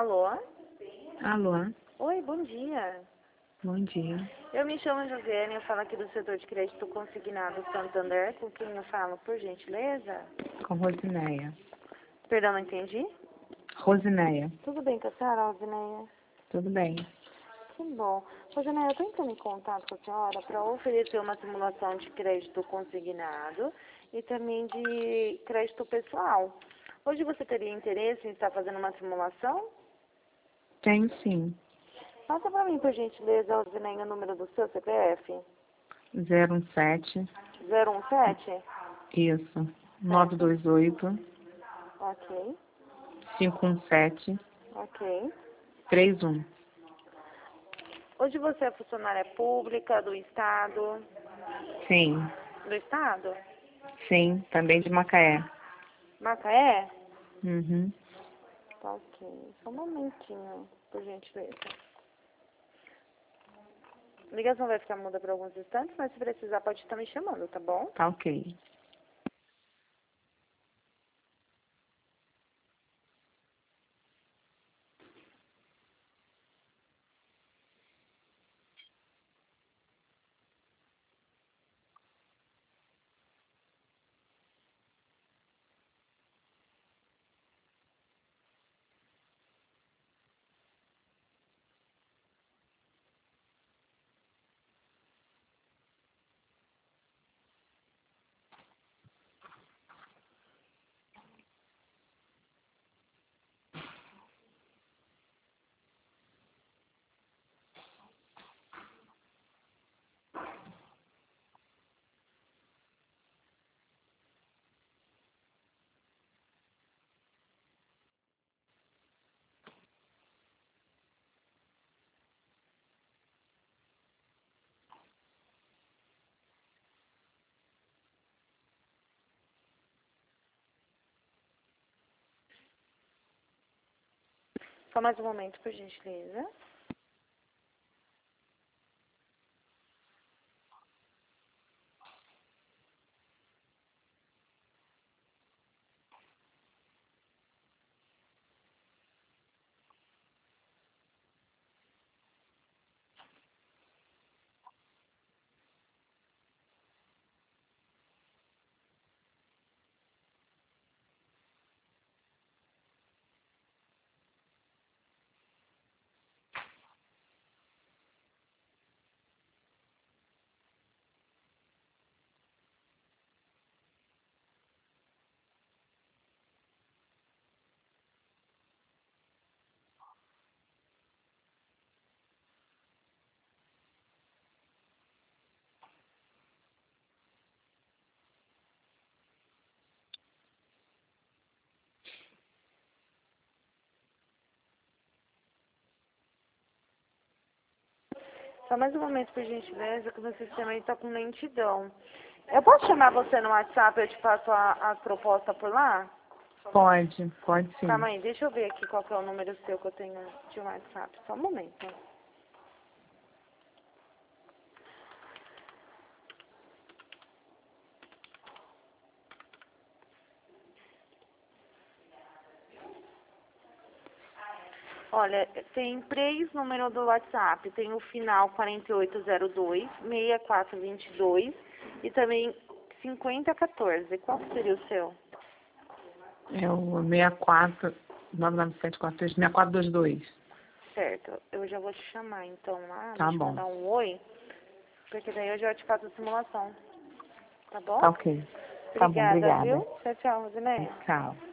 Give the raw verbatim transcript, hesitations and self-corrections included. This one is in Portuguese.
Alô? Alô, Oi, bom dia. bom dia. Eu me chamo Josiane, eu falo aqui do setor de crédito consignado Santander. Com quem eu falo, por gentileza? Com Rosineia. Perdão, não entendi? Rosineia, Tudo bem com a senhora, Rosineia? tudo bem? Que bom. Rosineia, eu estou entrando em contato com a senhora para oferecer uma simulação de crédito consignado e também de crédito pessoal. Hoje você teria interesse em estar fazendo uma simulação? Tenho sim. Passa para mim, por gentileza, Rosineia, o número do seu C P F. zero um sete, zero um sete? isso. nove dois oito, Ok, cinco um sete, ok. três um. Hoje você é funcionária pública do Estado? Sim, Do Estado? sim, também de Macaé. Macaé? Uhum. Tá ok. Só um momentinho, por gentileza. A ligação vai ficar muda por alguns instantes, mas se precisar pode estar me chamando, tá bom? Tá ok. Só mais um momento, por gentileza. Só mais um momento, por gentileza, que o meu sistema está com lentidão. Eu posso chamar você no WhatsApp e eu te passo a, a proposta por lá? Pode, pode sim. Calma aí, deixa eu ver aqui qual que é o número seu que eu tenho de WhatsApp. Só um momento. Olha, tem três números do WhatsApp. Tem o final quatro oito zero dois, seis quatro dois dois e também cinquenta um quatro. Qual que seria o seu? É o seis quatro, nove nove sete quatro três, seis quatro dois dois. Certo. Eu já vou te chamar então lá, vou Tá te bom. mandar um oi, porque daí eu já te faço a simulação. Tá bom? Tá ok. Tá bom, Obrigada, viu? obrigada. Tchau, tchau, Rosineia. Tchau.